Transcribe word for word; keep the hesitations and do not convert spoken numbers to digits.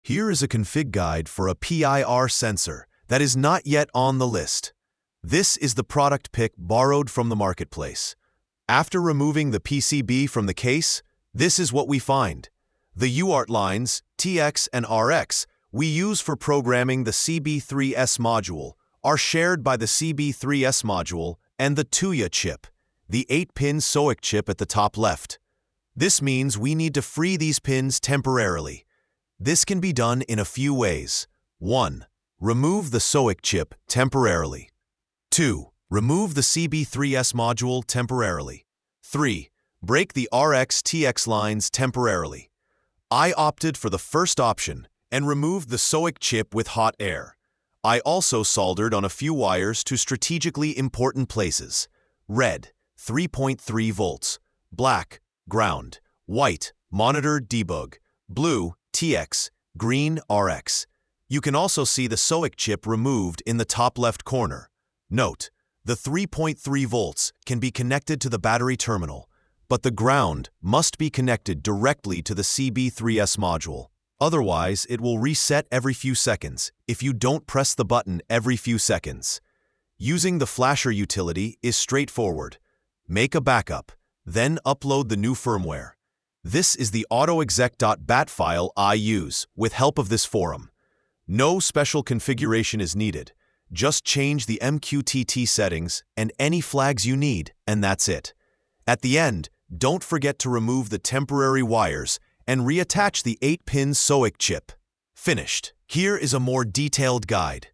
Here is a config guide for a P I R sensor that is not yet on the list. This is the product pick borrowed from the marketplace. After removing the P C B from the case, this is what we find. The U A R T lines, T X and R X, we use for programming the C B three S module, are shared by the C B three S module and the Tuya chip, the eight pin S O I C chip at the top left. This means we need to free these pins temporarily. This can be done in a few ways. one. Remove the S O I C chip temporarily. two. Remove the C B three S module temporarily. three. Break the R X T X lines temporarily. I opted for the first option and removed the S O I C chip with hot air. I also soldered on a few wires to strategically important places. Red, three point three volts. Black, ground. White, monitor debug. Blue, T X. Green, R X. You can also see the S O I C chip removed in the top left corner. Note, the three point three volts can be connected to the battery terminal, but the ground must be connected directly to the C B three S module. Otherwise, it will reset every few seconds if you don't press the button every few seconds. Using the flasher utility is straightforward. Make a backup, then upload the new firmware. This is the autoexec.bat file I use with help of this forum. No special configuration is needed. Just change the M Q T T settings and any flags you need, and that's it. At the end, don't forget to remove the temporary wires and reattach the eight pin S O I C chip. Finished. Here is a more detailed guide.